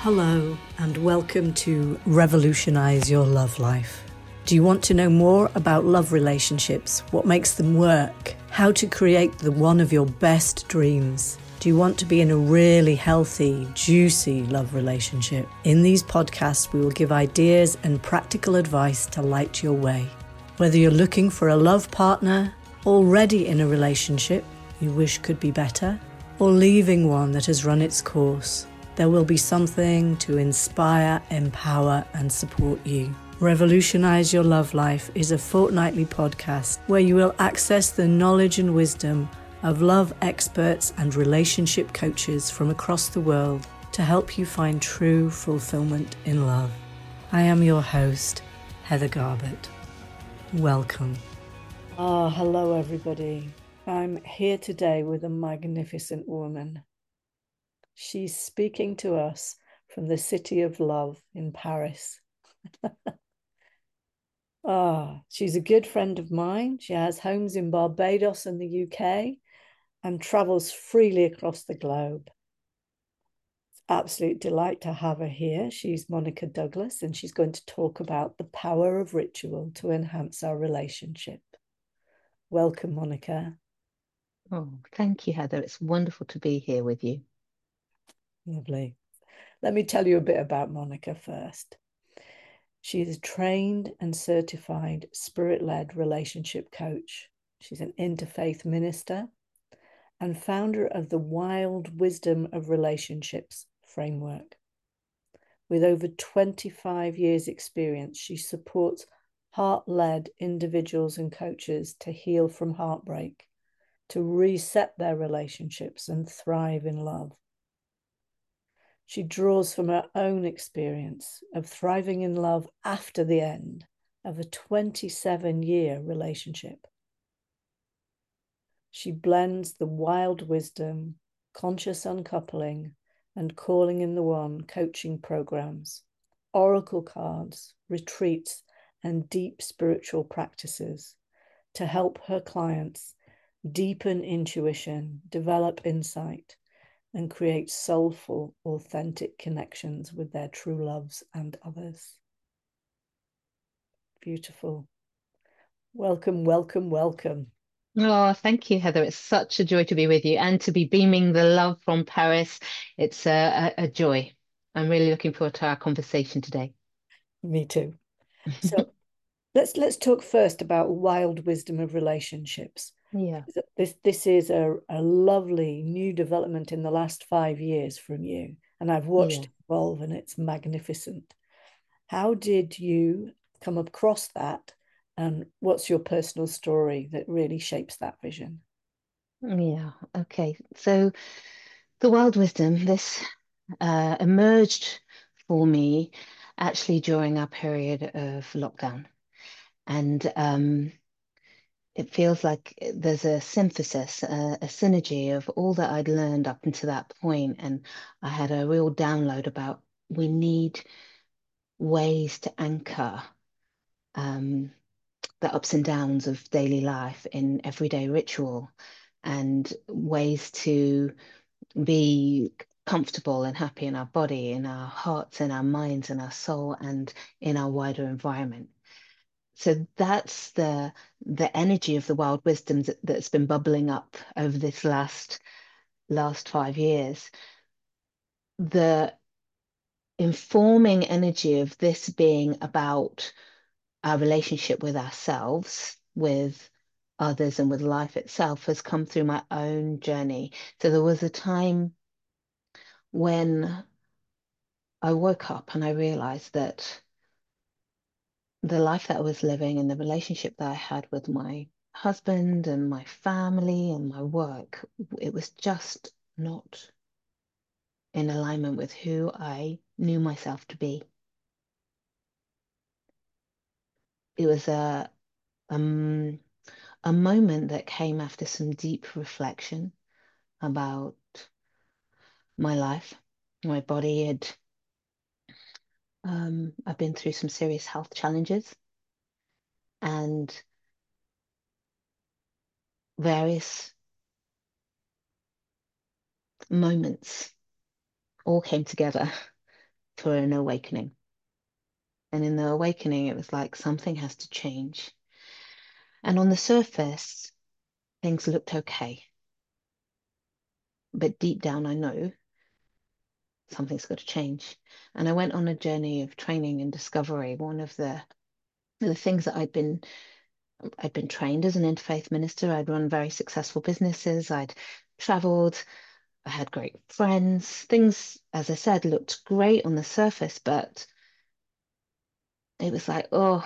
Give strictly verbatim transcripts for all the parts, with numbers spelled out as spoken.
Hello, and welcome to Revolutionize Your Love Life. Do you want to know more about love relationships, what makes them work, how to create the one of your best dreams? Do you want to be in a really healthy, juicy love relationship? In these podcasts, we will give ideas and practical advice to light your way. Whether you're looking for a love partner, already in a relationship you wish could be better, or leaving one that has run its course, there will be something to inspire, empower, and support you. Revolutionize Your Love Life is a fortnightly podcast where you will access the knowledge and wisdom of love experts and relationship coaches from across the world to help you find true fulfillment in love. I am your host, Heather Garbett. Welcome. Ah, hello everybody. I'm here today with a magnificent woman. She's speaking to us from the City of Love in Paris. Ah, she's a good friend of mine. She has homes in Barbados and the U K and travels freely across the globe. It's an absolute delight to have her here. She's Monica Douglas, and she's going to talk about the power of ritual to enhance our relationship. Welcome, Monica. Oh, thank you, Heather. It's wonderful to be here with you. Lovely. Let me tell you a bit about Monica first. She is a trained and certified spirit-led relationship coach. She's an interfaith minister and founder of the Wild Wisdom of Relationships framework. With over twenty-five years experience, she supports heart-led individuals and coaches to heal from heartbreak, to reset their relationships and thrive in love. She draws from her own experience of thriving in love after the end of a twenty-seven-year relationship. She blends the wild wisdom, conscious uncoupling, and calling in the one coaching programs, oracle cards, retreats, and deep spiritual practices to help her clients deepen intuition, develop insight, and create soulful, authentic connections with their true loves and others. Beautiful. Welcome, welcome, welcome. Oh, thank you, Heather. It's such a joy to be with you and to be beaming the love from Paris. It's a, a, a joy. I'm really looking forward to our conversation today. Me too. So let's let's talk first about wild wisdom of relationships. Yeah. This this is a, a lovely new development in the last five years from you, and I've watched Yeah. it evolve, and it's magnificent. How did you come across that, and what's your personal story that really shapes that vision? Yeah. Okay. So the wild wisdom, this uh, emerged for me actually during our period of lockdown. And um, it feels like there's a synthesis, a, a synergy of all that I'd learned up until that point, and I had a real download about we need ways to anchor um, the ups and downs of daily life in everyday ritual, and ways to be comfortable and happy in our body, in our hearts, in our minds, in our soul, and in our wider environment. So that's the the energy of the wild wisdom that, that's been bubbling up over this last last five years. The informing energy of this being about our relationship with ourselves, with others, and with life itself has come through my own journey. So there was a time when I woke up and I realized that the life that I was living and the relationship that I had with my husband and my family and my work, it was just not in alignment with who I knew myself to be. It was a um, a moment that came after some deep reflection about my life. My body had, um, I've been through some serious health challenges, and various moments all came together for an awakening. And in the awakening, it was like something has to change. And on the surface, things looked okay. But deep down, I know something's got to change. And I went on a journey of training and discovery. One of the the things that I'd been I'd been trained as an interfaith minister. I'd run very successful businesses. I'd traveled. I had great friends. Things, as I said, looked great on the surface, but it was like, oh,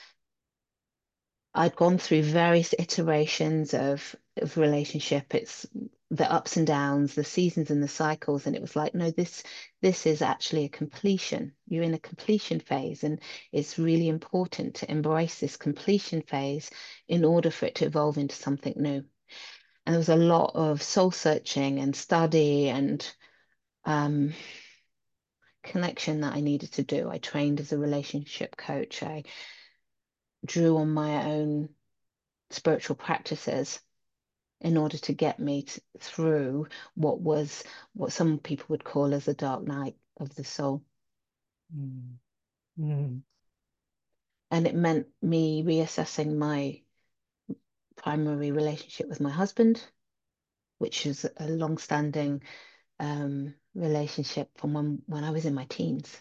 I'd gone through various iterations of of relationship. It's the ups and downs, the seasons and the cycles, and it was like, no, this this is actually a completion. You're in a completion phase, and it's really important to embrace this completion phase in order for it to evolve into something new. And there was a lot of soul searching and study and um, connection that I needed to do. I trained as a relationship coach. I drew on my own spiritual practices in order to get me t through what was what some people would call as a dark night of the soul. Mm. Mm. And it meant me reassessing my primary relationship with my husband, which is a long-standing um, relationship from when, when I was in my teens,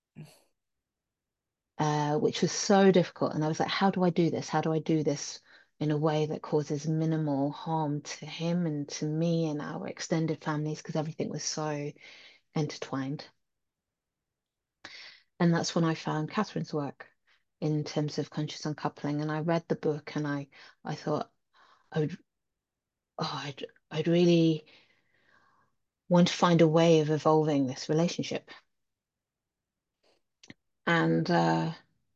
uh, which was so difficult. And I was like, how do I do this? How do I do this in a way that causes minimal harm to him and to me and our extended families? Because everything was so intertwined. And that's when I found Catherine's work in terms of conscious uncoupling. And I read the book and I, I thought I would, oh, I'd, I'd really want to find a way of evolving this relationship. And uh,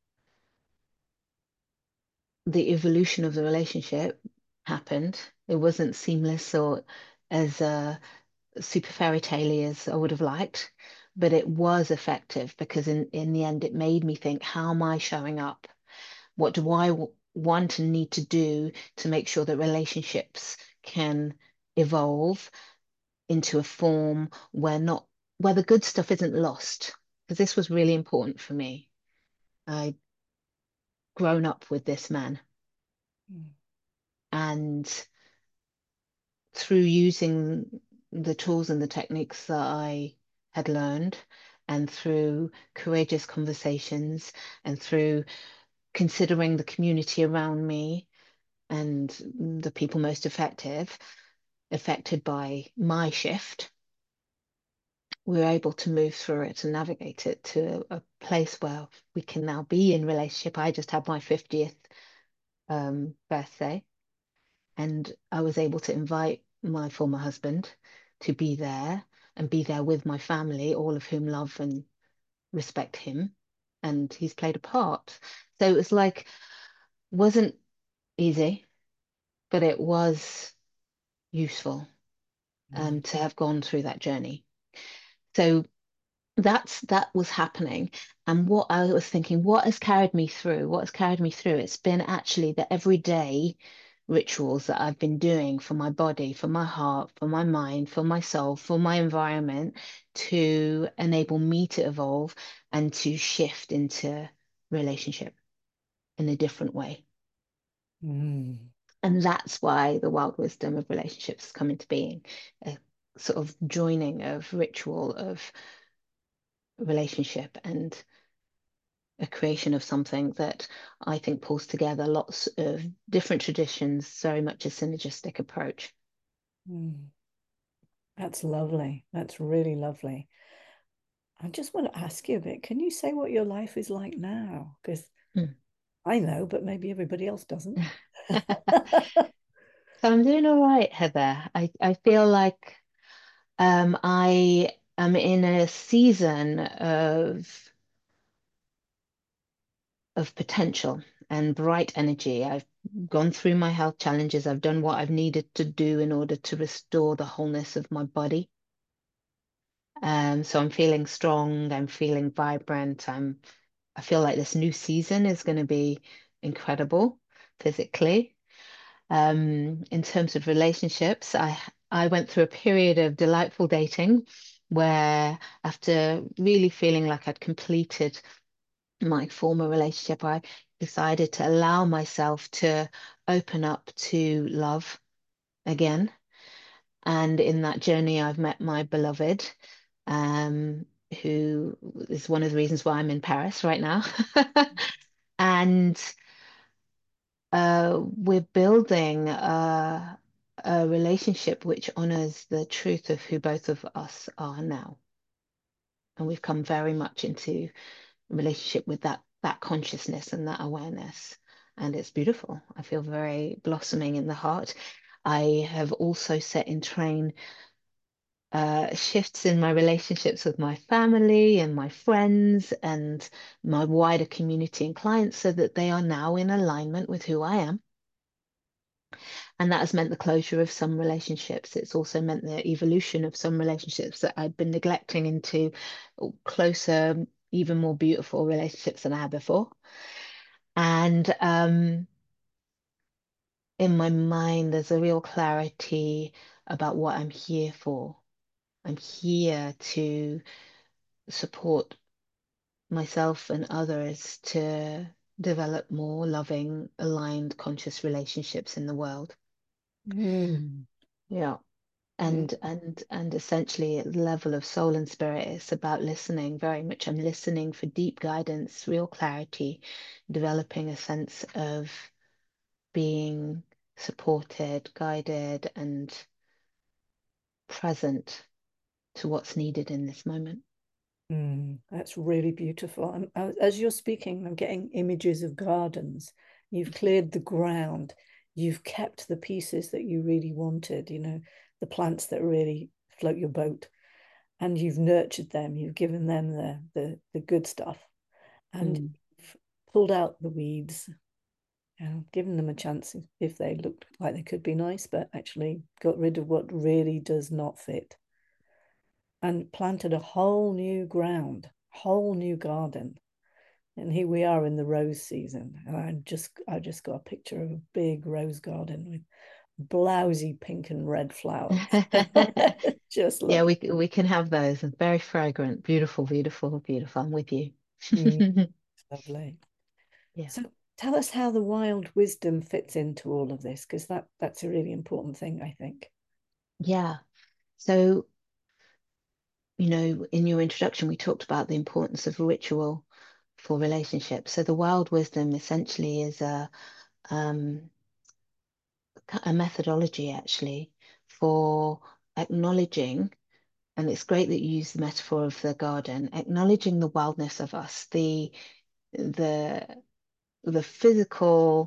the evolution of the relationship happened. It wasn't seamless or as uh, super fairy tale as I would have liked, but it was effective because in, in the end, it made me think, how am I showing up? What do I w- want and need to do to make sure that relationships can evolve into a form where not where the good stuff isn't lost? Because this was really important for me. I'd grown up with this man, Mm. and through using the tools and the techniques that I had learned, and through courageous conversations, and through considering the community around me and the people most effective, affected by my shift, we were able to move through it and navigate it to a place where we can now be in relationship. I just had my fiftieth um, birthday, and I was able to invite my former husband to be there and be there with my family, all of whom love and respect him. And he's played a part. So it was like, wasn't easy, but it was useful um, Mm. to have gone through that journey. So that's that was happening. And what I was thinking, what has carried me through? What has carried me through? It's been actually the everyday rituals that I've been doing for my body, for my heart, for my mind, for my soul, for my environment to enable me to evolve and to shift into relationship in a different way. Mm. And that's why the wild wisdom of relationships has come into being, a sort of joining of ritual of relationship and a creation of something that I think pulls together lots of different traditions, very much a synergistic approach. Mm. That's lovely. That's really lovely. I just want to ask you a bit. Can you say what your life is like now? Because Mm. I know, but maybe everybody else doesn't. So I'm doing all right, Heather. I, I feel like um, I am in a season of of potential and bright energy. I've gone through my health challenges. I've done what I've needed to do in order to restore the wholeness of my body. Um, so I'm feeling strong. I'm feeling vibrant. I'm I feel like this new season is going to be incredible physically. Um, in terms of relationships, I I went through a period of delightful dating where after really feeling like I'd completed my former relationship, I decided to allow myself to open up to love again. And in that journey, I've met my beloved, um, who is one of the reasons why I'm in Paris right now. And uh, we're building a, a relationship which honors the truth of who both of us are now. And we've come very much into a relationship with that that consciousness and that awareness. And it's beautiful. I feel very blossoming in the heart. I have also set in train uh, shifts in my relationships with my family and my friends and my wider community and clients so that they are now in alignment with who I am. And that has meant the closure of some relationships. It's also meant the evolution of some relationships that I'd been neglecting into closer, even more beautiful relationships than I had before. And um, in my mind, there's a real clarity about what I'm here for. I'm here to support myself and others to develop more loving, aligned, conscious relationships in the world. Mm. Yeah. And and and essentially at the level of soul and spirit, it's about listening very much. I'm listening for deep guidance, real clarity, developing a sense of being supported, guided, and present to what's needed in this moment. Mm, that's really beautiful. I'm, I- as you're speaking, I'm getting images of gardens. You've cleared the ground. You've kept the pieces that you really wanted, you know, the plants that really float your boat, and you've nurtured them. You've given them the the, the good stuff, and Mm. you've pulled out the weeds, you know, given them a chance if they looked like they could be nice, but actually got rid of what really does not fit and planted a whole new ground, whole new garden. And here we are in the rose season. And I just I just got a picture of a big rose garden with blousy pink and red flowers. Just Yeah, lovely. we we can have those and very fragrant, beautiful, beautiful, beautiful. I'm with you. Mm, lovely. Yeah. So tell us how the wild wisdom fits into all of this, because that that's a really important thing, I think. Yeah. So, you know, in your introduction, we talked about the importance of ritual for relationships. So the wild wisdom essentially is a um, a methodology actually for acknowledging, and it's great that you use the metaphor of the garden, acknowledging the wildness of us, the the the physical,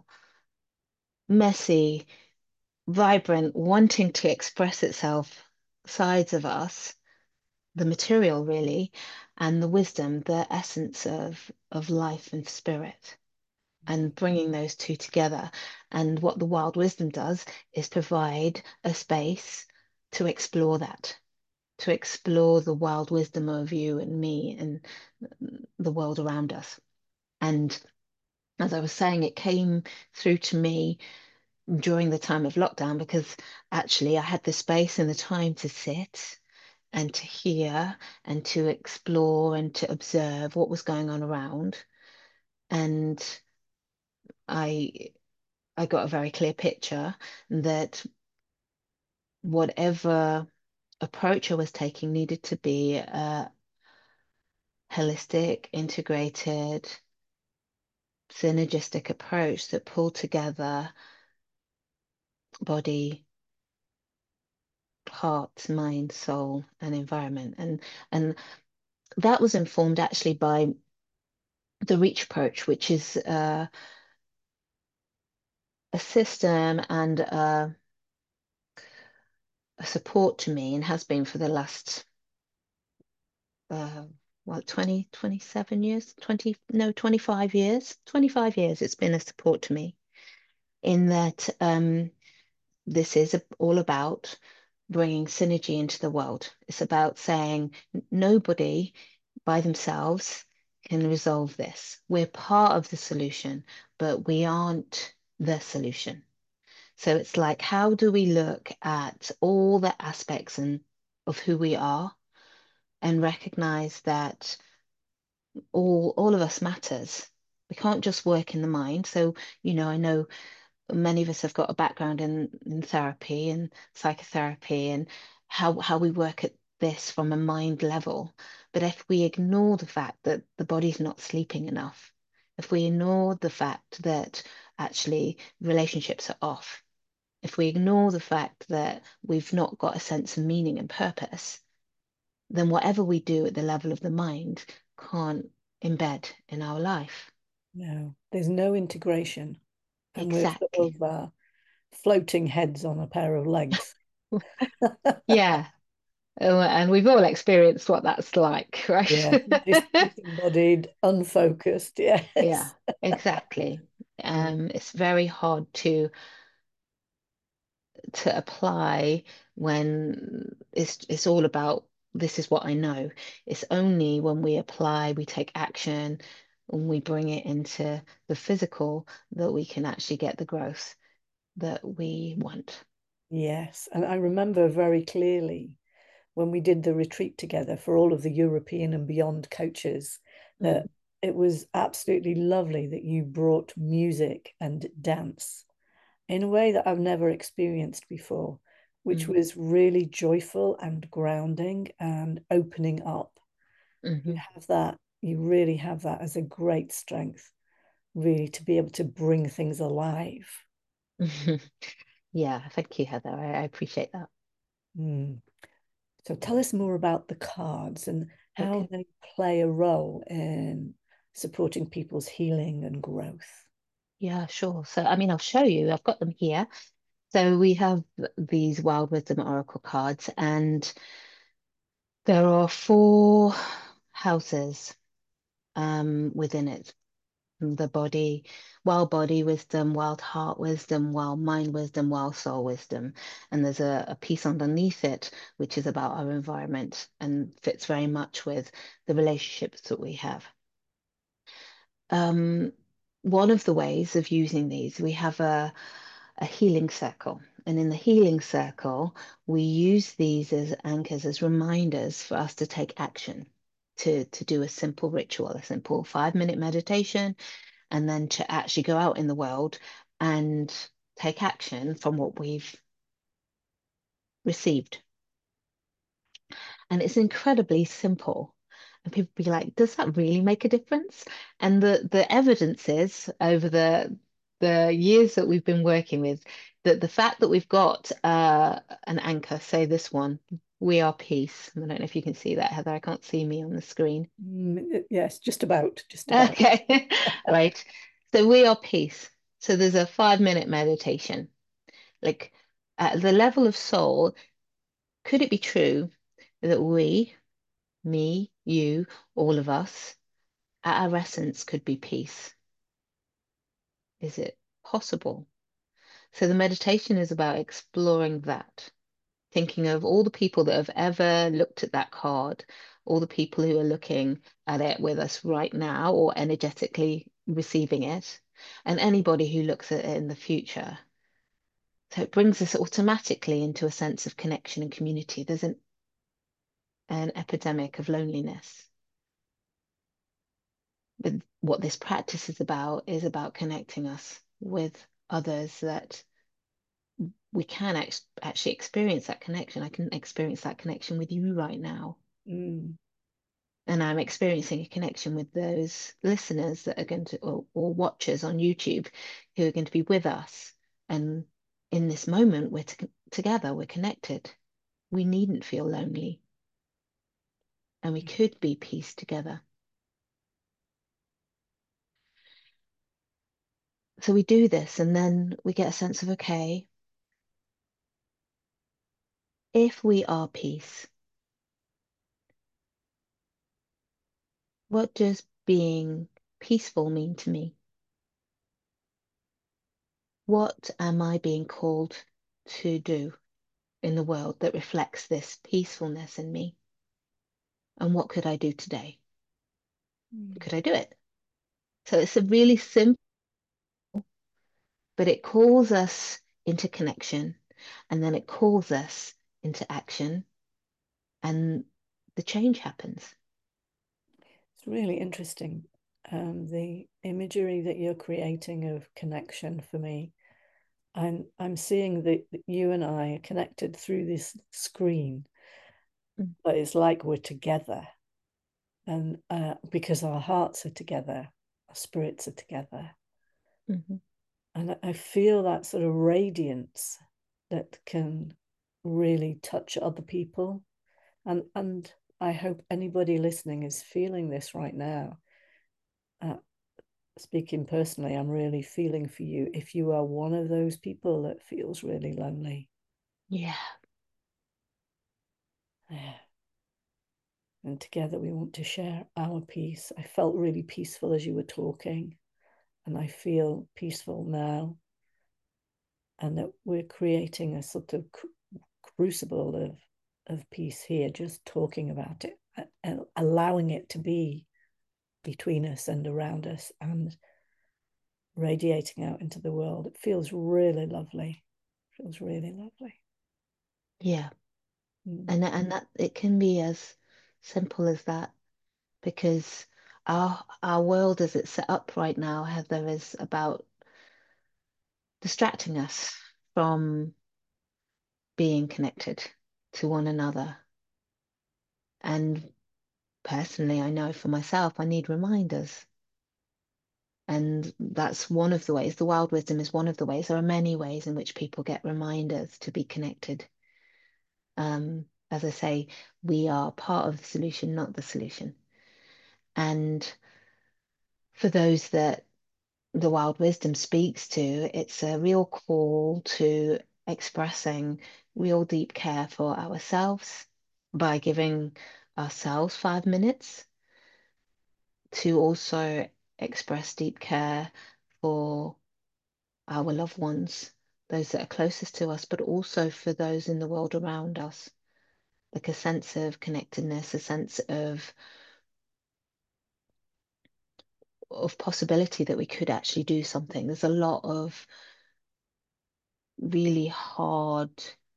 messy, vibrant, wanting to express itself sides of us, the material really, and the wisdom, the essence of of life and spirit, and bringing those two together. And what the wild wisdom does is provide a space to explore that, to explore the wild wisdom of you and me and the world around us. And as I was saying, it came through to me during the time of lockdown because actually I had the space and the time to sit and to hear and to explore and to observe what was going on around. And I I got a very clear picture that whatever approach I was taking needed to be a holistic, integrated, synergistic approach that pulled together body, heart, mind, soul, and environment. And and that was informed actually by the Reach approach, which is uh, a system and uh, a support to me and has been for the last uh, well, twenty, twenty-seven years, twenty, no, twenty-five years, twenty-five years. It's been a support to me in that um, this is all about bringing synergy into the world. It's about saying nobody by themselves can resolve this. We're part of the solution, but we aren't the solution. So it's like, how do we look at all the aspects and of who we are and recognize that all all of us matters. We can't just work in the mind. So, you know, I know many of us have got a background in, in therapy and psychotherapy and how how we work at this from a mind level. But if we ignore the fact that the body's not sleeping enough, if we ignore the fact that actually relationships are off, if we ignore the fact that we've not got a sense of meaning and purpose, then whatever we do at the level of the mind can't embed in our life. No, there's no integration, and we're sort Exactly. of uh, floating heads on a pair of legs. Yeah. Uh, And we've all experienced what that's like, right? Yeah, dis disembodied, unfocused. Yeah, Yes. exactly. Mm. Um, it's very hard to to apply when it's it's all about this is what I know. It's only when we apply, we take action, when we bring it into the physical that we can actually get the growth that we want. Yes, and I remember very clearly when we did the retreat together for all of the European and beyond coaches that Mm, it was absolutely lovely that you brought music and dance in a way that I've never experienced before, which mm, was really joyful and grounding and opening up. You mhm. have that, you really have that as a great strength, really, to be able to bring things alive. Yeah, thank you, Heather. I, I appreciate that. Mm. So tell us more about the cards and how Okay. they play a role in supporting people's healing and growth. Yeah, sure. So, I mean, I'll show you. I've got them here. So we have these Wild Wisdom Oracle cards, and there are four houses um, within it. The body, wild body wisdom, wild heart wisdom, wild mind wisdom, wild soul wisdom. And there's a, a piece underneath it, which is about our environment and fits very much with the relationships that we have. Um, One of the ways of using these, we have a, a healing circle. And in the healing circle, we use these as anchors, as reminders for us to take action, to, to do a simple ritual, a simple five minute meditation, and then to actually go out in the world and take action from what we've received. And it's incredibly simple. And people be like, does that really make a difference? And the the evidence is over the the years that we've been working with that the fact that we've got uh, an anchor, say this one, we are peace. I don't know if you can see that, Heather. I can't see me on the screen. Mm, yes, just about, just about. Okay, right. So we are peace. So there's a five minute meditation. Like at the level of soul, could it be true that we, me, you, all of us, at our essence could be peace? Is it possible? So the meditation is about exploring that, thinking of all the people that have ever looked at that card, all the people who are looking at it with us right now or energetically receiving it, and anybody who looks at it in the future. So it brings us automatically into a sense of connection and community. There's an, an epidemic of loneliness. But what this practice is about is about connecting us with others that we can ex actually experience that connection. I can experience that connection with you right now. Mm, And I'm experiencing a connection with those listeners that are going to, or, or watchers on YouTube who are going to be with us. And in this moment, we're to together, we're connected. We needn't feel lonely, and we could be peace together. So we do this, and then we get a sense of, okay, if we are peace, what does being peaceful mean to me? What am I being called to do in the world that reflects this peacefulness in me? And what could I do today? mm, Could I do it? So it's a really simple, but it calls us into connection and then it calls us into action. And the change happens. It's really interesting. Um, the imagery that you're creating of connection for me. I'm I'm seeing that you and I are connected through this screen, Mm. but it's like we're together, and uh, because our hearts are together, our spirits are together, Mhm. and I feel that sort of radiance that can really touch other people, and and I hope anybody listening is feeling this right now. Uh, Speaking personally, I'm really feeling for you if you are one of those people that feels really lonely. Yeah. Yeah. And together we want to share our peace. I felt really peaceful as you were talking, and I feel peaceful now, and that we're creating a sort of crucible of of peace here, just talking about it and allowing it to be between us and around us and radiating out into the world. It feels really lovely. It feels really lovely. Yeah. Mm. And and that it can be as simple as that because our our world as it's set up right now, Heather, is about distracting us from being connected to one another. And personally, I know for myself, I need reminders. And that's one of the ways. The wild wisdom is one of the ways. There are many ways in which people get reminders to be connected. Um, as I say, we are part of the solution, not the solution. And for those that the wild wisdom speaks to, it's a real call to expressing real deep care for ourselves by giving ourselves five minutes to also express deep care for our loved ones, those that are closest to us, but also for those in the world around us. Like a sense of connectedness, a sense of of possibility that we could actually do something. There's a lot of really hard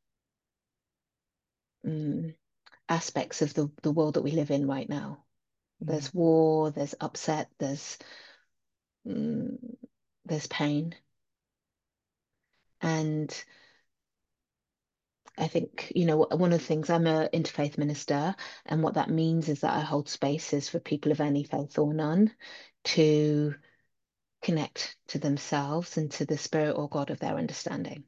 um, aspects of the, the world that we live in right now. Mm. There's war, there's upset, there's um, there's pain. And I think, you know, one of the things, I'm a interfaith minister, and what that means is that I hold spaces for people of any faith or none to connect to themselves and to the spirit or God of their understanding.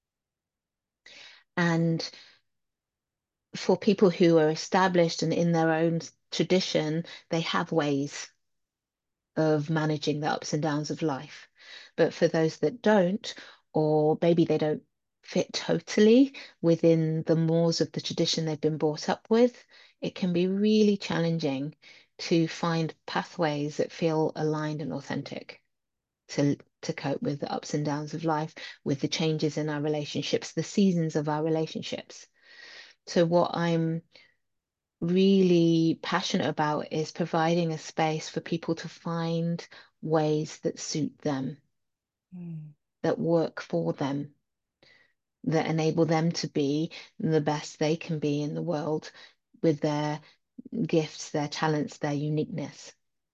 And for people who are established and in their own tradition, they have ways of managing the ups and downs of life. But for those that don't, or maybe they don't fit totally within the mores of the tradition they've been brought up with, it can be really challenging to find pathways that feel aligned and authentic to to cope with the ups and downs of life, with the changes in our relationships, the seasons of our relationships. So what I'm really passionate about is providing a space for people to find ways that suit them, Mm. that work for them, that enable them to be the best they can be in the world with their gifts, their talents, their uniqueness.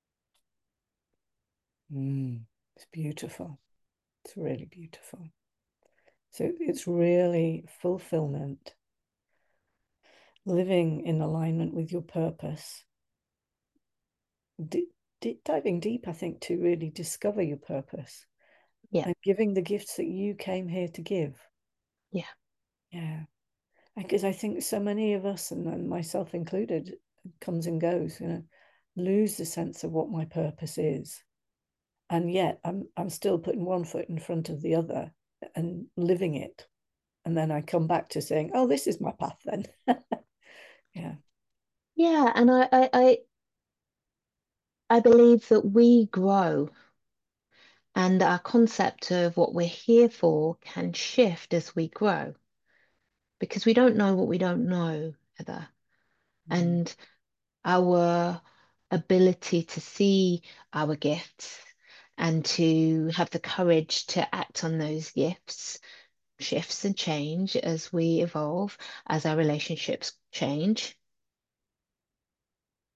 Mm. It's beautiful. It's really beautiful. So it's really fulfillment, living in alignment with your purpose, D- d- diving deep, I think, to really discover your purpose Yeah, and giving the gifts that you came here to give. yeah, Yeah. Because I think so many of us, and and myself included, comes and goes, you know, lose the sense of what my purpose is. And yet I'm I'm still putting one foot in front of the other and living it. And then I come back to saying, oh, this is my path then. Yeah. yeah. And I, I, I, I believe that we grow and our concept of what we're here for can shift as we grow because we don't know what we don't know, Heather. Mm. And our ability to see our gifts and to have the courage to act on those gifts shifts and change as we evolve, as our relationships change.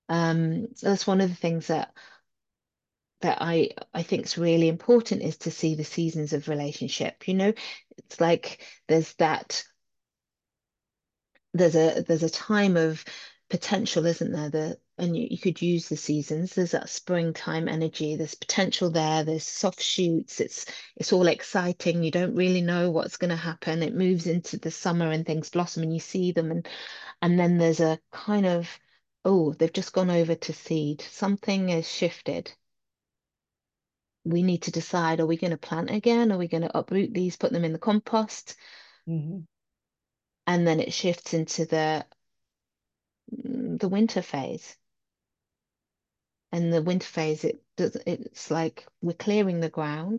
Um, that's one of the things that that I I think is really important is to see the seasons of relationship. You know, it's like there's that there's a there's a time of potential, isn't there? The and you, you could use the seasons. There's that springtime energy. There's potential there. There's soft shoots. It's it's all exciting. You don't really know what's going to happen. It moves into the summer and things blossom and you see them and and then there's a kind of oh, they've just gone over to seed. Something has shifted. We need to decide, are we going to plant again? Are we going to uproot these, put them in the compost? Mhm. And then it shifts into the mm, the winter phase. And the winter phase, it does it's like we're clearing the ground.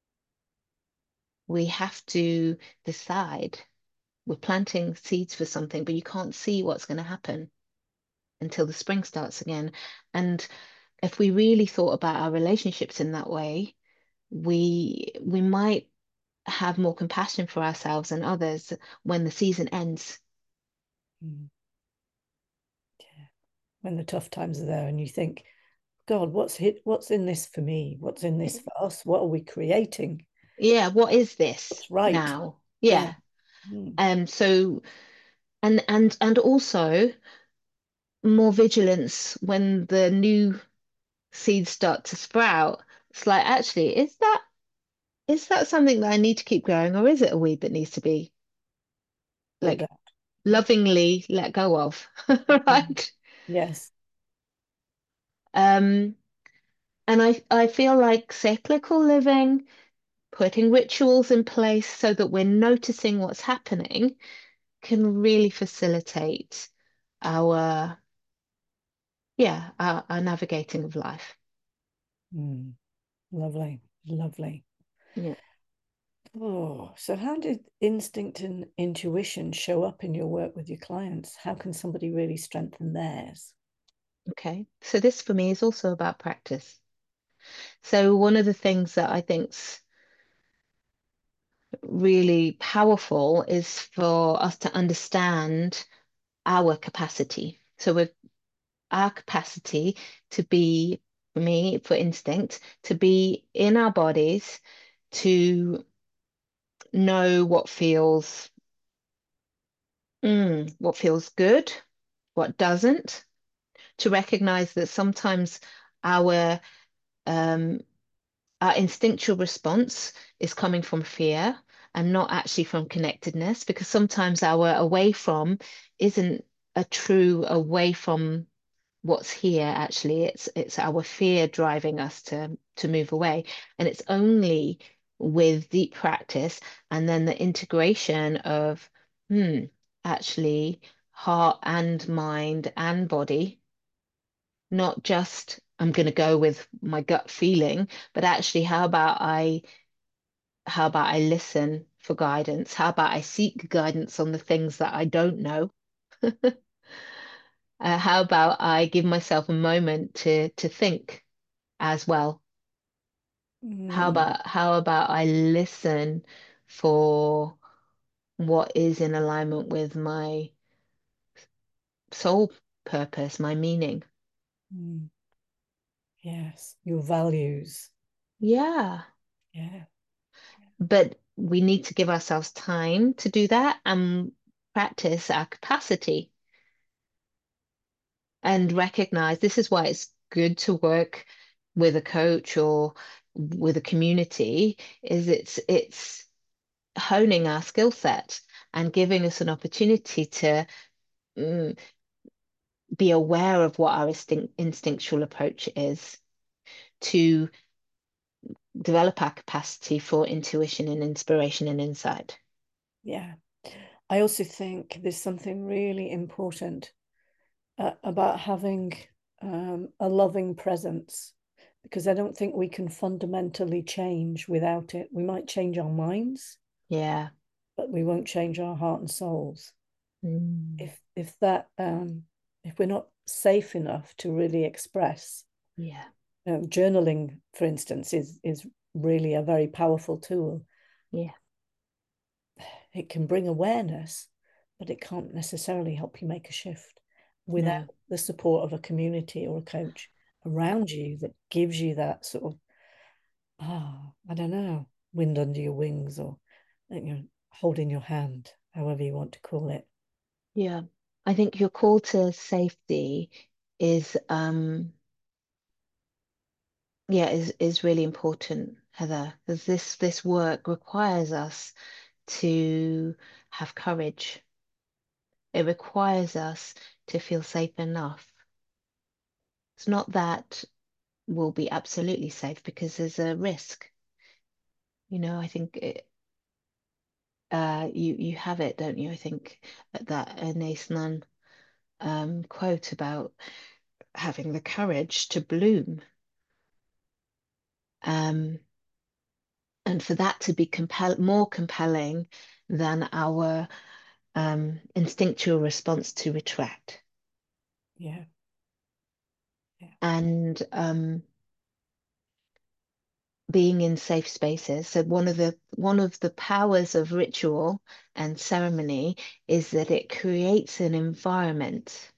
We have to decide. We're planting seeds for something, but you can't see what's going to happen until the spring starts again. And if we really thought about our relationships in that way, we we might have more compassion for ourselves and others when the season ends. Mm. Yeah. When the tough times are there and you think, God, what's hit, what's in this for me? What's in this for us? What are we creating? Yeah, what is this What's right? now? Yeah. Yeah. Mm. Um, so and and and also more vigilance when the new seeds start to sprout. It's like, actually, is that is that something that I need to keep growing, or is it a weed that needs to be Pulled like out. lovingly let go of? Mm. Right? Yes. Um, and I I feel like cyclical living, putting rituals in place so that we're noticing what's happening can really facilitate our yeah, our, our navigating of life. Mm. Lovely. Lovely. Yeah. Oh, so how did instinct and intuition show up in your work with your clients? How can somebody really strengthen theirs? Okay. So this for me is also about practice. So one of the things that I think's really powerful is for us to understand our capacity. So with our capacity to be, for me, for instinct, to be in our bodies, to know what feels mm, what feels good, what doesn't, to recognize that sometimes our um, our instinctual response is coming from fear and not actually from connectedness, because sometimes our away from isn't a true away from what's here actually. It's it's our fear driving us to to move away. And it's only with deep practice and then the integration of hmm, actually heart and mind and body, not just I'm going to go with my gut feeling, but actually how about I how about I listen for guidance? How about I seek guidance on the things that I don't know? Uh, how about I give myself a moment to to think as well? How Mm. about how about I listen for what is in alignment with my soul purpose, my meaning? Mm. Yes, your values. Yeah. Yeah. But we need to give ourselves time to do that and practice our capacity and recognize this is why it's good to work with a coach or with a community is it's it's honing our skill set and giving us an opportunity to mm, be aware of what our instinct, instinctual approach is to develop our capacity for intuition and inspiration and insight. Yeah. I also think there's something really important uh, about having um, a loving presence, because I don't think we can fundamentally change without it. We might change our minds, Yeah. but we won't change our heart and souls. Mm, If if that um, if we're not safe enough to really express, yeah. um, journaling, for instance, is is really a very powerful tool. Yeah. It can bring awareness, but it can't necessarily help you make a shift. without No. the support of a community or a coach around you that gives you that sort of, ah, I don't know, wind under your wings, or you know, holding your hand, however you want to call it. Yeah. I think your call to safety is um yeah, is is really important, Heather, because this this work requires us to have courage. It requires us to feel safe enough. It's not that we'll be absolutely safe because there's a risk. You know, I think it, uh, you you have it, don't you? I think that Anais Nin um, quote about having the courage to bloom, um, and for that to be compel more compelling than our um, instinctual response to retract. Yeah, yeah. And um, being in safe spaces. So one of the one of the powers of ritual and ceremony is that it creates an environment.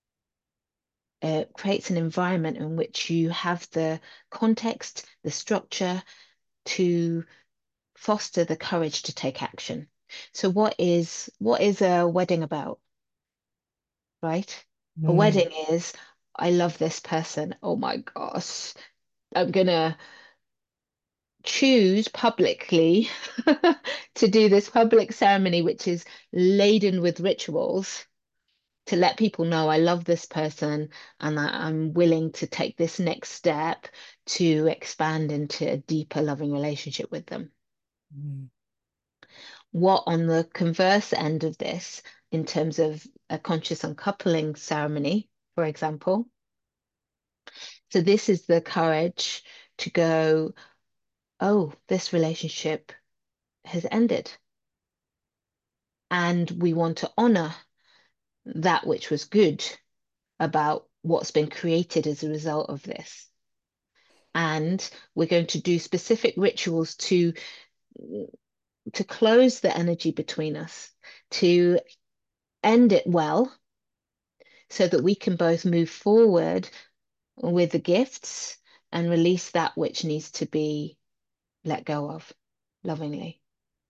It creates an environment in which you have the context, the structure to foster the courage to take action. So what is what is a wedding about, right? A Mm, wedding is, I love this person. Oh my gosh, I'm gonna choose publicly to do this public ceremony, which is laden with rituals, to let people know I love this person and that I'm willing to take this next step to expand into a deeper loving relationship with them. mm. What on the converse end of this, in terms of a conscious uncoupling ceremony, for example, so this is the courage to go, oh, this relationship has ended. And we want to honor that which was good about what's been created as a result of this. And we're going to do specific rituals to to close the energy between us, to end it well, so that we can both move forward with the gifts and release that which needs to be let go of lovingly.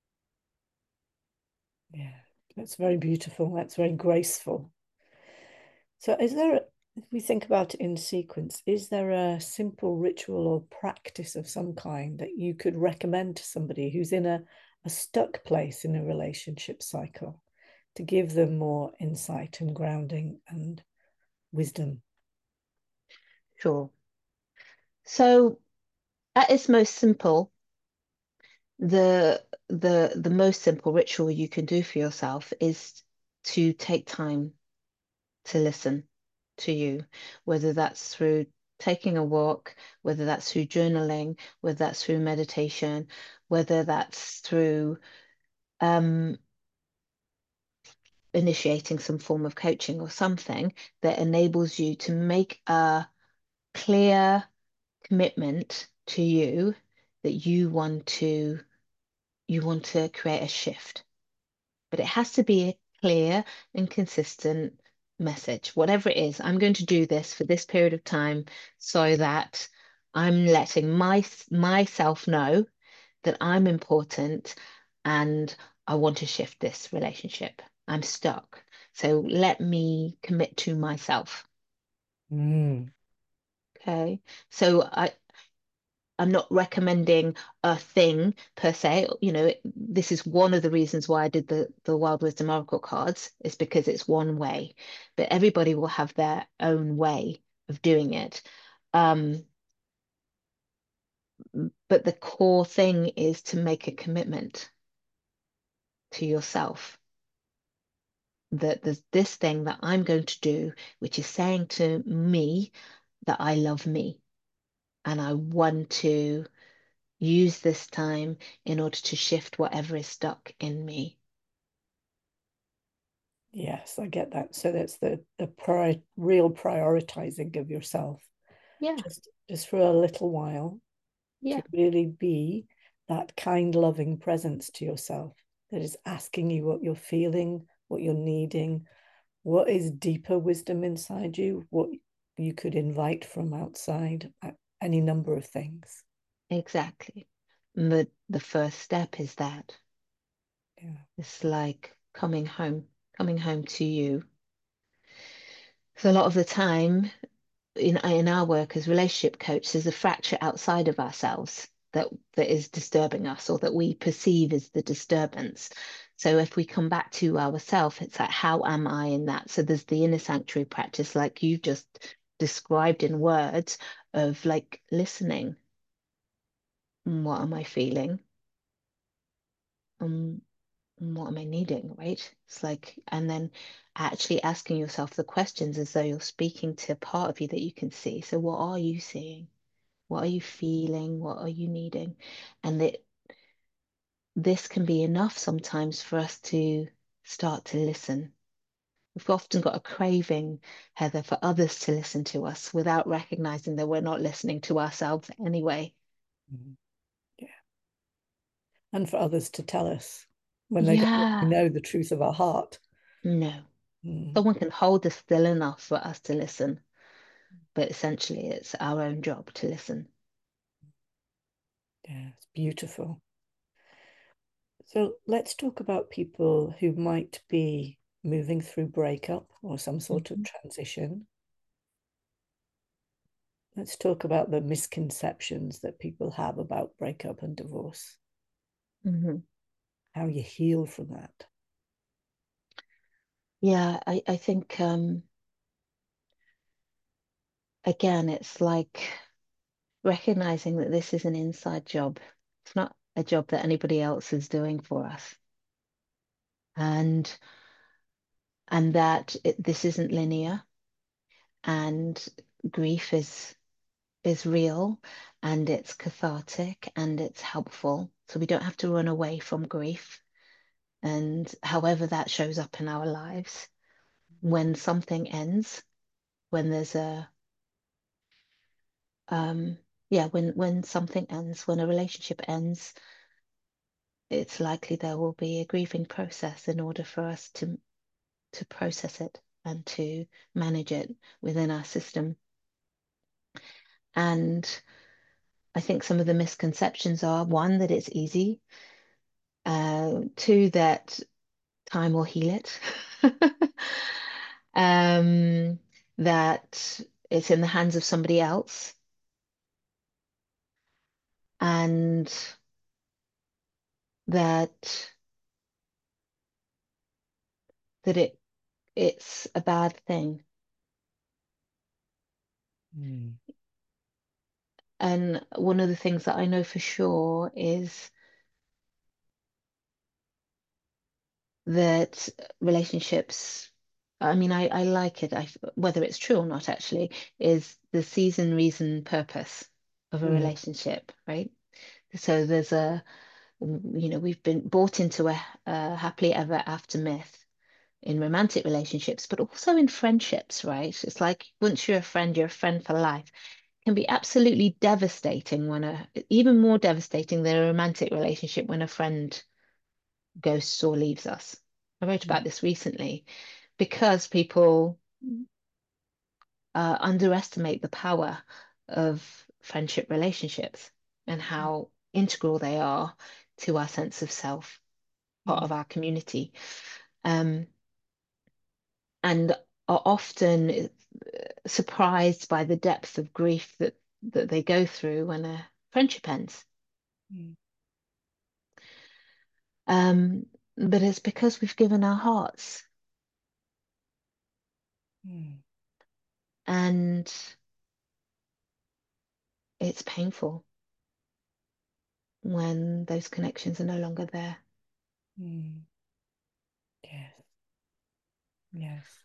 Yeah, that's very beautiful. That's very graceful. So, is there, if we think about it in sequence, is there a simple ritual or practice of some kind that you could recommend to somebody who's in a, a stuck place in a relationship cycle to give them more insight and grounding and wisdom? Sure. So at its most simple, the the the most simple ritual you can do for yourself is to take time to listen to you, whether that's through taking a walk, whether that's through journaling, whether that's through meditation, whether that's through um, initiating some form of coaching or something that enables you to make a clear commitment to you that you want to you want to create a shift. But it has to be a clear and consistent message. Whatever it is, I'm going to do this for this period of time so that I'm letting my myself know that I'm important and I want to shift this relationship. I'm stuck. So let me commit to myself. Mm, Okay. So I, I'm not recommending a thing per se. You know, this is one of the reasons why I did the the Wild Wisdom Oracle cards, is because it's one way, but everybody will have their own way of doing it. Um, but the core thing is to make a commitment to yourself that there's this thing that I'm going to do, which is saying to me that I love me and I want to use this time in order to shift whatever is stuck in me. yes, I get that. So that's the the pri real prioritizing of yourself, Yeah, just just for a little while, to yeah, really be that kind, loving presence to yourself that is asking you what you're feeling, what you're needing, what is deeper wisdom inside you, what you could invite from outside, any number of things. Exactly. The the first step is that. Yeah. It's like coming home, coming home to you. So a lot of the time in in our work as relationship coach, there's a fracture outside of ourselves that that is disturbing us or that we perceive as the disturbance. So if we come back to ourselves, it's like, how am I in that? So there's the inner sanctuary practice, like you've just described in words, of like listening. "Mm, what am I feeling? Um, mm, what am I needing?" Right? It's like, and then actually asking yourself the questions as though you're speaking to a part of you that you can see. So what are you seeing? What are you feeling? What are you needing? And that this can be enough sometimes for us to start to listen. We've often got a craving, Heather, for others to listen to us without recognizing that we're not listening to ourselves anyway. Mhm. Yeah. And for others to tell us when they don't Yeah, know the truth of our heart. no. Mm. Someone can hold us still enough for us to listen, but essentially it's our own job to listen. Yeah, it's beautiful. So let's talk about people who might be moving through breakup or some sort of Mhm. transition. Let's talk about the misconceptions that people have about breakup and divorce, Mhm. how you heal from that. Yeah, I, I think um, again, it's like recognizing that this is an inside job. It's not a job that anybody else is doing for us. And and that it, this isn't linear and grief is is real and it's cathartic and it's helpful. So we don't have to run away from grief. And however that shows up in our lives, when something ends, when there's a um yeah, when when something ends, when a relationship ends, it's likely there will be a grieving process in order for us to to process it and to manage it within our system. And I think some of the misconceptions are one, that it's easy, uh, two, that time will heal it, um, that it's in the hands of somebody else, and that that it it's a bad thing. Mm. And one of the things that I know for sure is that relationships, I mean, I, I like it, I, whether it's true or not, actually, is the season, reason, purpose of a Mm. relationship, right? So there's a, you know, we've been bought into a, a happily ever after myth in romantic relationships, but also in friendships, right? It's like once you're a friend, you're a friend for life. It can be absolutely devastating when a, even more devastating than a romantic relationship when a friend ghosts or leaves us. I wrote Mm. about this recently because people uh, underestimate the power of friendship relationships and how integral they are to our sense of self, part Mm. of our community, um, and are often uh, surprised by the depth of grief that, that they go through when a friendship ends. Mm. Um, but it's because we've given our hearts, Mm. and it's painful when those connections are no longer there. Mm. Yes, yes.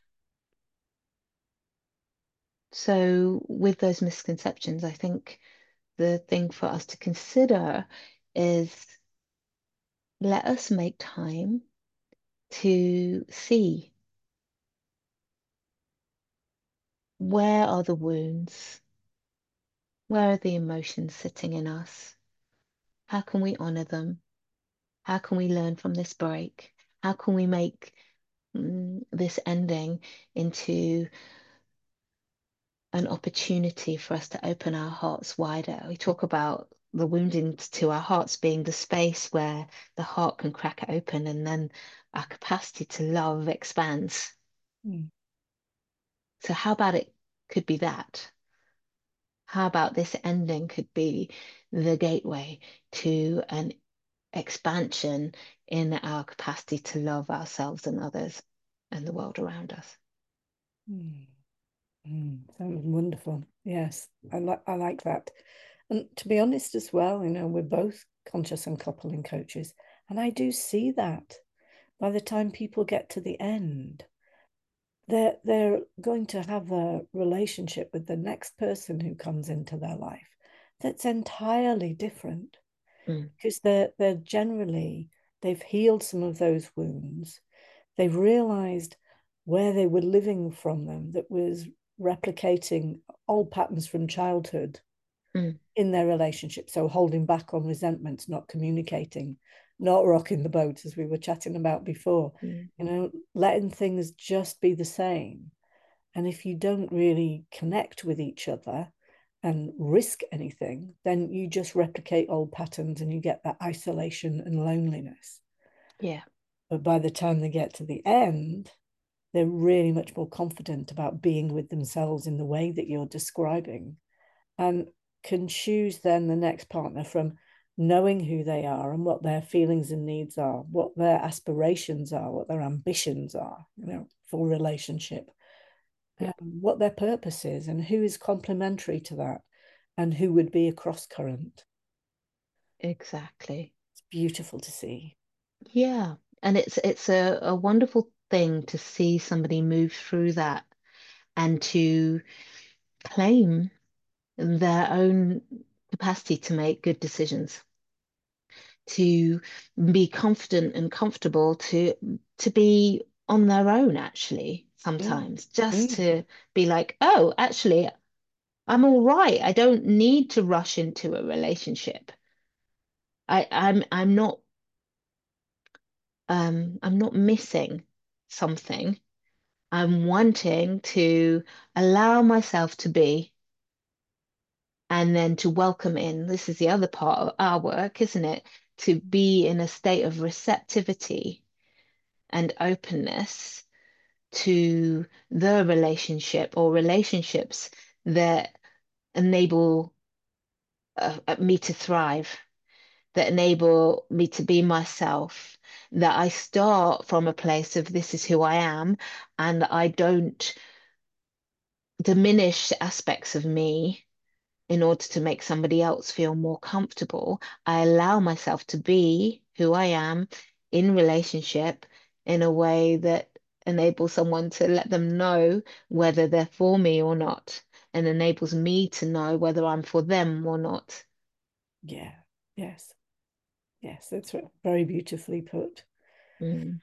So, with those misconceptions, I think the thing for us to consider is, let us make time to see, where are the wounds? Where are the emotions sitting in us? How can we honor them? How can we learn from this break? How can we make mm, this ending into an opportunity for us to open our hearts wider. We talk about the wounding to our hearts being the space where the heart can crack open and then our capacity to love expands. Mm. So, how about it could be that? How about this ending could be the gateway to an expansion in our capacity to love ourselves and others and the world around us? Mm. Mm. Sounds wonderful. Yes, I like I like that. And to be honest as well, you know, we're both conscious and coupling coaches, and I do see that by the time people get to the end, they're they're going to have a relationship with the next person who comes into their life that's entirely different Mm, because they're they're generally they've healed some of those wounds. They've realized where they were living from them that was replicating old patterns from childhood mm, in their relationship. So holding back on resentments, not communicating, not rocking the boat, as we were chatting about before, mm. you know, letting things just be the same. And if you don't really connect with each other and risk anything, then you just replicate old patterns and you get that isolation and loneliness. Yeah, But by the time they get to the end, they're really much more confident about being with themselves in the way that you're describing and can choose then the next partner from knowing who they are and what their feelings and needs are, what their aspirations are, what their ambitions are, you know, for relationship, yeah, um, what their purpose is, and who is complementary to that, and who would be a cross current. exactly. It's beautiful to see. Yeah. And it's it's a, a wonderful thing to see somebody move through that and to claim their own capacity to make good decisions, to be confident and comfortable to to be on their own actually Mm, sometimes, just mm, to be like, oh, actually, I'm all right. I don't need to rush into a relationship. I, I'm I'm not um I'm not missing something. I'm wanting to allow myself to be and then to welcome in. This is the other part of our work, isn't it? To be in a state of receptivity and openness to the relationship or relationships that enable uh, uh, me to thrive, that enable me to be myself, that I start from a place of this is who I am, and I don't diminish aspects of me in order to make somebody else feel more comfortable. I allow myself to be who I am in relationship in a way that enables someone to let them know whether they're for me or not, and enables me to know whether I'm for them or not. yeah, yes, yes, that's very beautifully put. Mm,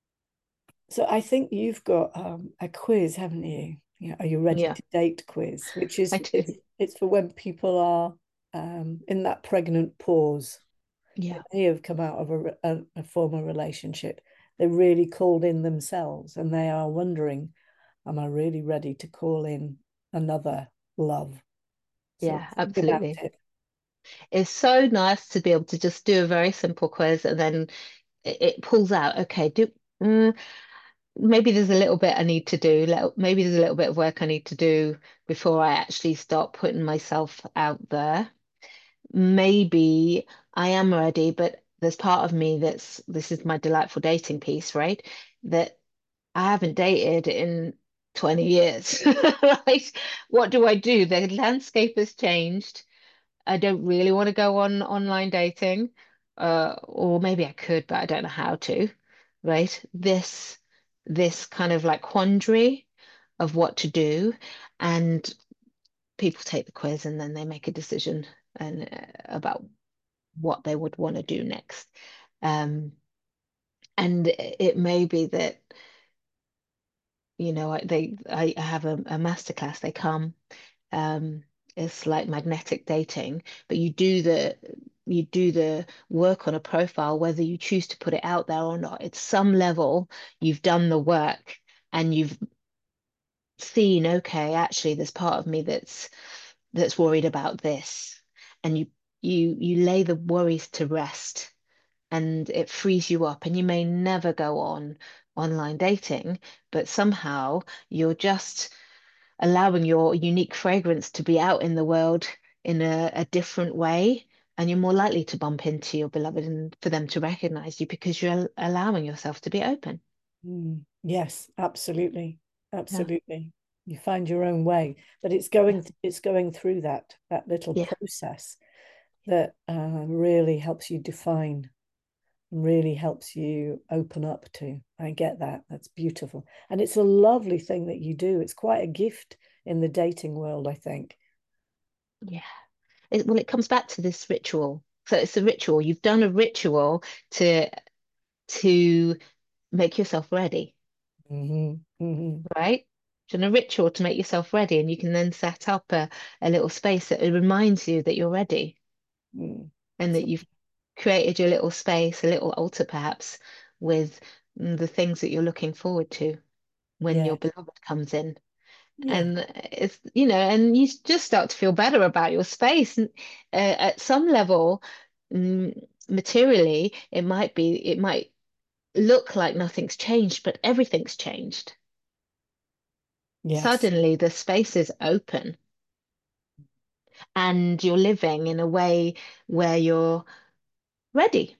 So I think you've got um, a quiz, haven't you? Yeah, are you ready yeah, to date quiz? Which I is do. it's, it's for when people are um, in that pregnant pause. They Yeah, may have come out of a, a, a former relationship. They're really called in themselves, and they are wondering, "Am I really ready to call in another love?" So yeah, think about absolutely. it. It's so nice to be able to just do a very simple quiz and then it, it pulls out, okay, do mm, maybe there's a little bit I need to do. Little, maybe there's a little bit of work I need to do before I actually start putting myself out there. Maybe I am ready, but there's part of me that's this is my delightful dating piece, right? That I haven't dated in twenty years, right? What do I do? The landscape has changed. I don't really want to go on online dating, uh, or maybe I could, but I don't know how to, right? This this kind of like quandary of what to do, and people take the quiz and then they make a decision and uh, about what they would want to do next. Um, and it may be that, you know, I- they I have a, a masterclass. They come. Um, it's like magnetic dating, but you do the you do the work on a profile, whether you choose to put it out there or not, at some level, you've done the work and you've seen, okay, actually, there's part of me that's that's worried about this. And you you you lay the worries to rest and it frees you up. And you may never go on online dating, but somehow you're just allowing your unique fragrance to be out in the world in a, a different way. And you're more likely to bump into your beloved and for them to recognize you because you're allowing yourself to be open. Mm. Yes, absolutely. Yeah. Absolutely. You find your own way, but it's Yeah. going it's going through that that little Yeah. process that uh, really helps you define, really helps you open up to. I get that. That's beautiful. And it's a lovely thing that you do. It's quite a gift in the dating world, I think. Yeah. It, well, it comes back to this ritual. So it's a ritual. You've done a ritual to to make yourself ready, Hmm. Hmm. right? You've done a ritual to make yourself ready, and you can then set up a, a little space that reminds you that you're ready Mm. and that So, you've created your little space, a little altar perhaps, with mm, the things that you're looking forward to when yeah. your beloved comes in. Yeah. And it's, you know, and you just start to feel better about your space. And uh, at some level, mm, materially, it might be, it might look like nothing's changed, but everything's changed. Yes. Suddenly, the space is open and you're living in a way where you're ready.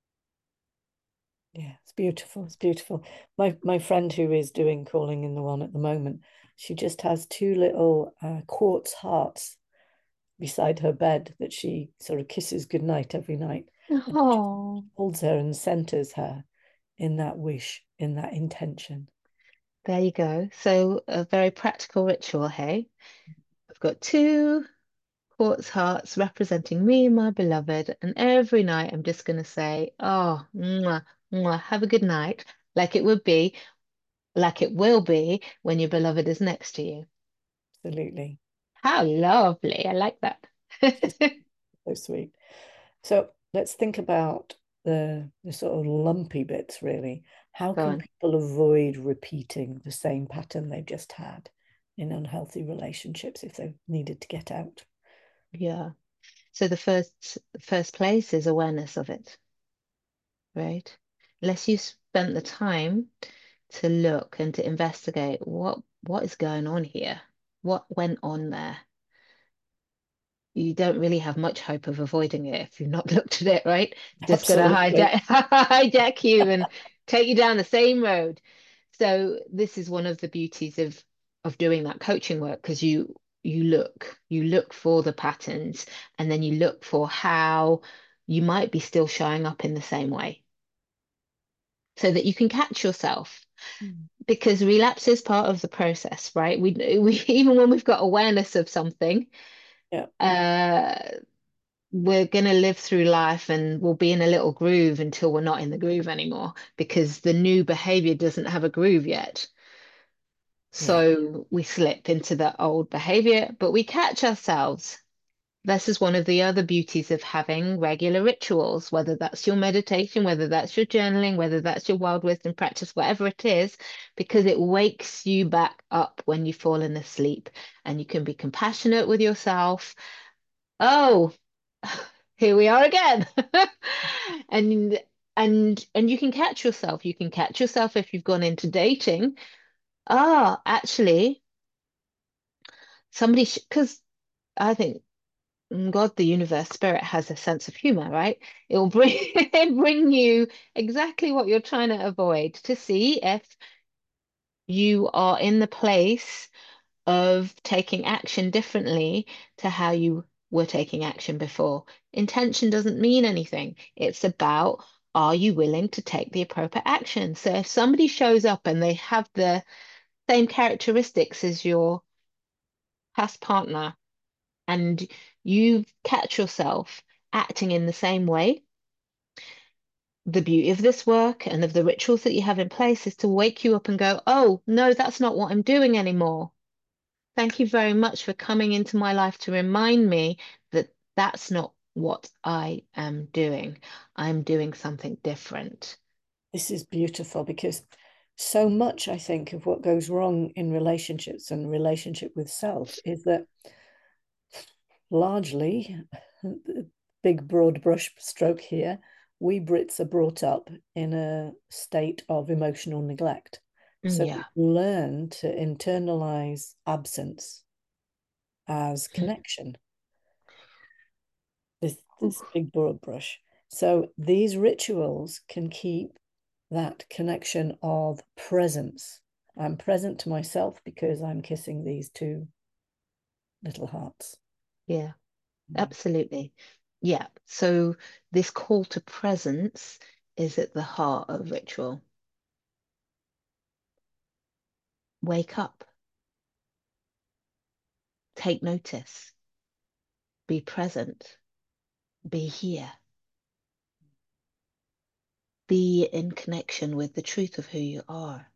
Yeah, it's beautiful. It's beautiful. My my friend who is doing Calling in the One at the moment, she just has two little uh, quartz hearts beside her bed that she sort of kisses goodnight every night, and it just Oh, holds her and centers her in that wish, in that intention. there you go. So, a very practical ritual, hey? I've got two quartz hearts representing me and my beloved. And every night I'm just going to say, oh, mwah, mwah, have a good night, like it would be, like it will be when your beloved is next to you. Absolutely. How lovely. I like that. She's so sweet. So let's think about the the sort of lumpy bits, really. How Go can on. people avoid repeating the same pattern they've just had in unhealthy relationships if they've needed to get out? Yeah. So the first first place is awareness of it, right? Unless you spent the time to look and to investigate what what is going on here, what went on there, you don't really have much hope of avoiding it if you've not looked at it, right? Just gonna Absolutely. hijack hijack you and take you down the same road. So this is one of the beauties of of doing that coaching work because you you look you look for the patterns and then you look for how you might be still showing up in the same way so that you can catch yourself Mm. because relapse is part of the process, right? We we even when we've got awareness of something, Yeah. uh we're going to live through life and we'll be in a little groove until we're not in the groove anymore because the new behavior doesn't have a groove yet. Yeah. So we slip into the old behavior, but we catch ourselves. This is one of the other beauties of having regular rituals, whether that's your meditation, whether that's your journaling, whether that's your wild wisdom practice, whatever it is, because it wakes you back up when you've fallen asleep and you can be compassionate with yourself. Oh, here we are again. And and and you can catch yourself. You can catch yourself if you've gone into dating. Ah, actually, somebody because I think God, the universe, spirit has a sense of humor, right? It will bring bring you exactly what you're trying to avoid to see if you are in the place of taking action differently to how you were taking action before. Intention doesn't mean anything. It's about are you willing to take the appropriate action? So if somebody shows up and they have the same characteristics as your past partner and you catch yourself acting in the same way, the beauty of this work and of the rituals that you have in place is to wake you up and go, oh, no, that's not what I'm doing anymore. Thank you very much for coming into my life to remind me that that's not what I am doing. I'm doing something different. This is beautiful because so much, I think, of what goes wrong in relationships and relationship with self is that largely, big broad brush stroke here, we Brits are brought up in a state of emotional neglect. Mm, So we yeah. learn to internalize absence as connection, this, this Oof. big broad brush. So these rituals can keep that connection of presence. I'm present to myself because I'm kissing these two little hearts. Yeah, absolutely. Yeah. So this call to presence is at the heart of ritual. Wake up, take notice, be present, be here, be in connection with the truth of who you are.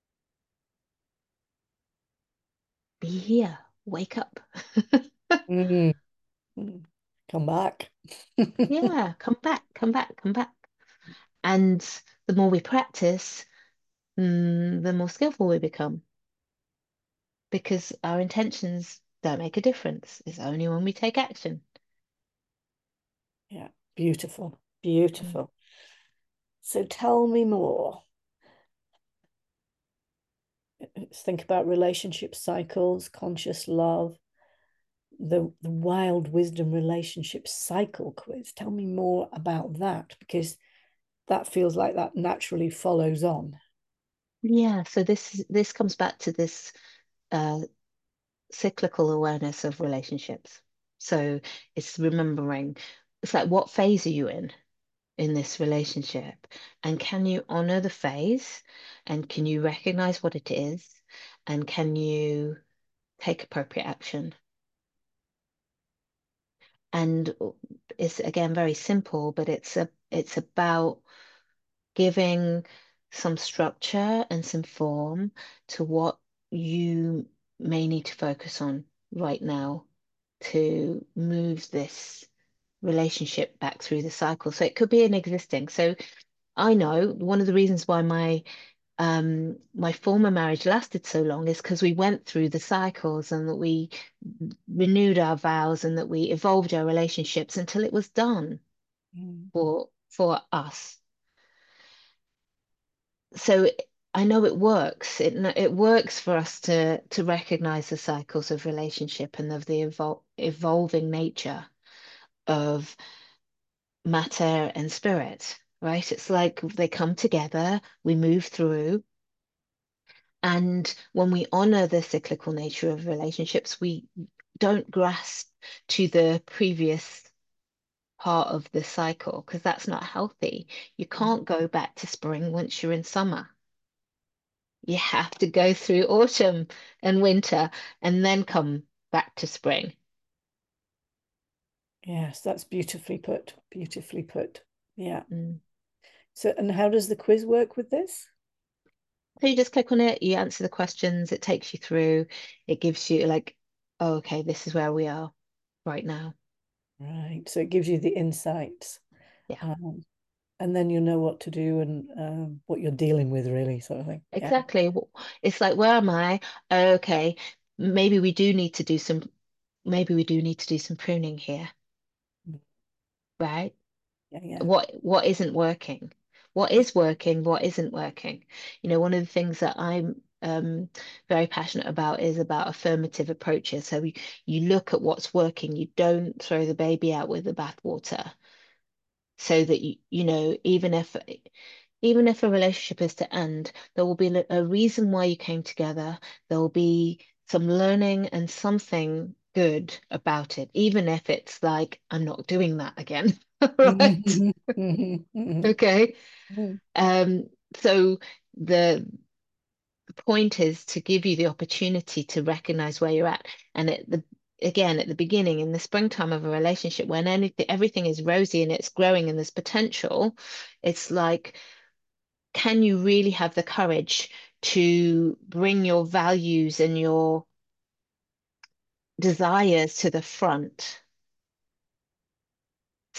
Be here, wake up. Mm. Mm. Come back. Yeah, come back, come back, come back. And the more we practice, mm, the more skillful we become because our intentions don't make a difference. It's only when we take action. Yeah, beautiful, Mm. beautiful. So tell me more. Let's think about relationship cycles, conscious love, the, the wild wisdom relationship cycle quiz. Tell me more about that because that feels like that naturally follows on. Yeah, so this this comes back to this uh, cyclical awareness of relationships. So it's remembering, it's like what phase are you in in this relationship? And can you honor the phase? And can you recognize what it is? And can you take appropriate action? And it's again very simple, but it's a it's about giving some structure and some form to what you may need to focus on right now to move this relationship back through the cycle. So it could be an existing. So I know one of the reasons why my um my former marriage lasted so long is because we went through the cycles and that we renewed our vows and that we evolved our relationships until it was done Mm. for for us. So I know it works. It it works for us to to recognize the cycles of relationship and of the evol evolving nature of matter and spirit, right? It's like they come together, we move through, and when we honor the cyclical nature of relationships, we don't grasp to the previous part of the cycle because that's not healthy. You can't go back to spring once you're in summer. You have to go through autumn and winter and then come back to spring. Yes, that's beautifully put. Beautifully put. Yeah. Mm. So, and how does the quiz work with this? So you just click on it, you answer the questions, it takes you through, it gives you like, oh, okay, this is where we are right now. Right. So it gives you the insights. Yeah, Um, and then you know what to do and um, what you're dealing with, really, sort of thing. Yeah. exactly. W- It's like, where am I? Oh, okay, maybe we do need to do some, maybe we do need to do some pruning here, right? Yeah. Yeah. what what isn't working, what is working, what isn't working. You know, one of the things that I'm um, very passionate about is about affirmative approaches. So you, you look at what's working, you don't throw the baby out with the bathwater. So that you you know, even if even if a relationship is to end, there will be a reason why you came together. There will be some learning and something good about it, even if it's like, I'm not doing that again. Right? Mhm, mhm, mhm, Okay. mhm. Um, so the the point is to give you the opportunity to recognize where you're at. And at the again, at the beginning, in the springtime of a relationship, when anything everything is rosy and it's growing and there's potential, it's like, can you really have the courage to bring your values and your desires to the front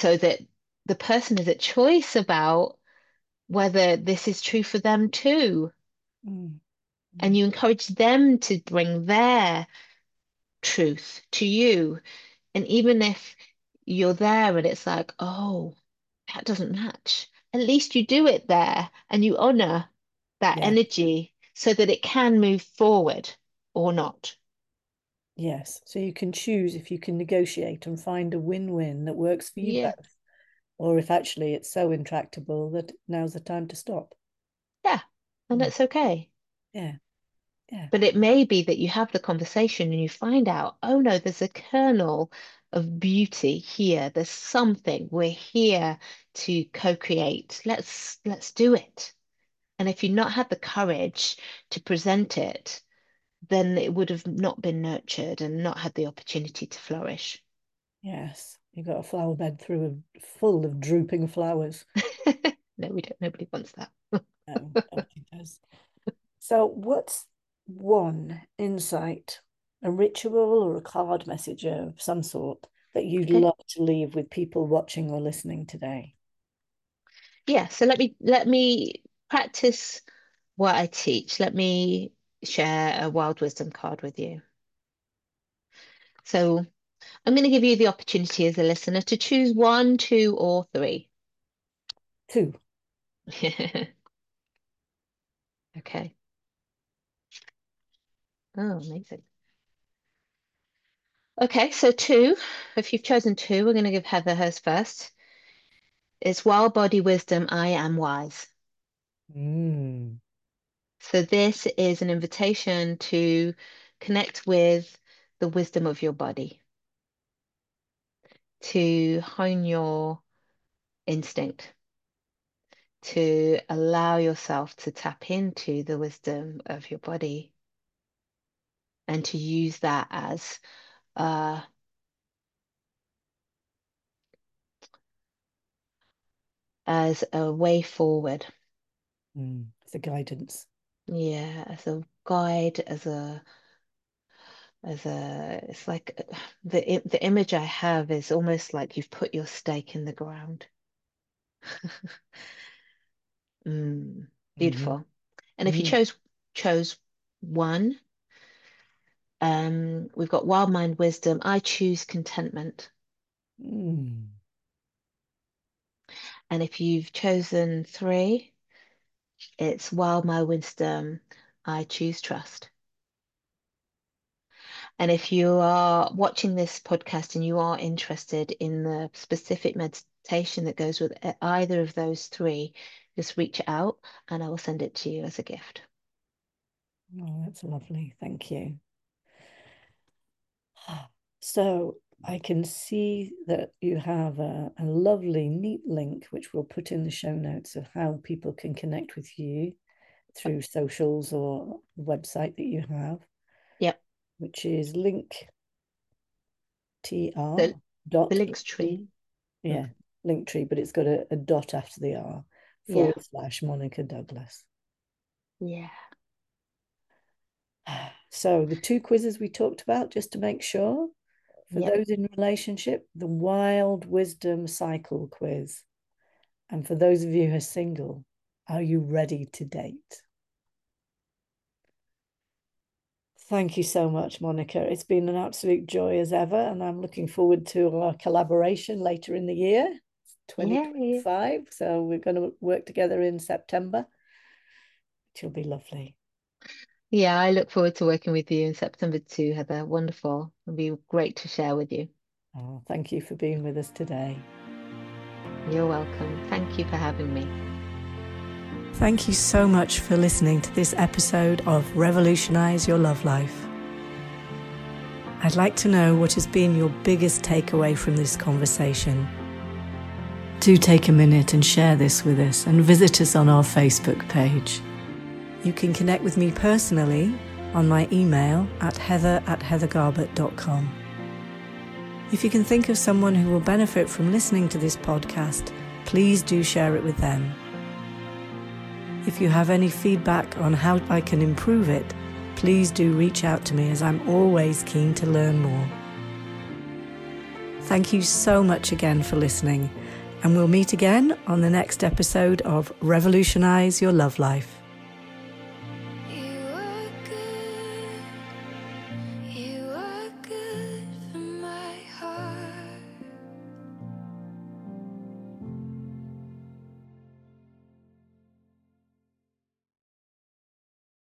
so that the person is a choice about whether this is true for them too. Mm. And Mm. you encourage them to bring their truth to you. And even if you're there and it's like, oh, that doesn't match, at least you do it there and you honor that Yeah. energy so that it can move forward or not. Yes. So you can choose if you can negotiate and find a win-win that works for you Yeah. both, or if actually it's so intractable that now's the time to stop. Yeah. And Mm. that's okay. Yeah. Yeah. But it may be that you have the conversation and you find out, oh no, there's a kernel of beauty here. There's something. We're here to co-create. Let's let's do it. And if you've not had the courage to present it, then it would have not been nurtured and not had the opportunity to flourish. Yes. You've got a flower bed through a, full of drooping flowers. No, we don't. Nobody wants that. No, nobody does. So what's one insight, a ritual or a card message of some sort that you'd Okay. love to leave with people watching or listening today? Yeah. So let me let me practice what I teach. Let me share a wild wisdom card with you. So I'm going to give you the opportunity as a listener to choose one, two, or three. Two. Okay. Oh, amazing. Okay, so two. If you've chosen two, we're going to give Heather hers first. It's Wild Body Wisdom, I Am Wise. Mm. So this is an invitation to connect with the wisdom of your body, to hone your instinct, to allow yourself to tap into the wisdom of your body and to use that as uh, as a way forward. Mm. It's a guidance. Yeah, as a guide, as a as a it's like uh, the the image I have is almost like you've put your stake in the ground. Mm, Mm-hmm. beautiful. And if you Mm. chose chose one, um, we've got Wild Mind Wisdom. I choose contentment. Mm. And if you've chosen three, it's Wild Mind Wisdom. I choose trust. And if you are watching this podcast and you are interested in the specific meditation that goes with e- either of those three, just reach out and I will send it to you as a gift. Oh, that's lovely. Thank you. So I can see that you have a, a lovely, neat link, which we'll put in the show notes of how people can connect with you through socials or the website that you have, Yep. which is linktr The the dot link's tree. e, Mm. yeah, Linktree, but it's got a, a dot after the R, Yeah. forward slash Monica Douglas. Yeah. So the two quizzes we talked about, just to make sure, for Yep. those in relationship, the Wild Wisdom Cycle quiz. And for those of you who are single, are you ready to date? Thank you so much, Monica. It's been an absolute joy as ever, and I'm looking forward to our collaboration later in the year, Yeah. Yeah. twenty twenty-five. So we're going to work together in September, which will be lovely. Yeah, I look forward to working with you in September too, Heather. Wonderful. It'll be great to share with you. Oh, thank you for being with us today. You're welcome. Thank you for having me. Thank you so much for listening to this episode of Revolutionize Your Love Life. I'd like to know what has been your biggest takeaway from this conversation. Do take a minute and share this with us and visit us on our Facebook page. You can connect with me personally on my email at heather at heathergarbett dot com. If you can think of someone who will benefit from listening to this podcast, please do share it with them. If you have any feedback on how I can improve it, please do reach out to me, as I'm always keen to learn more. Thank you so much again for listening, and we'll meet again on the next episode of Revolutionize Your Love Life.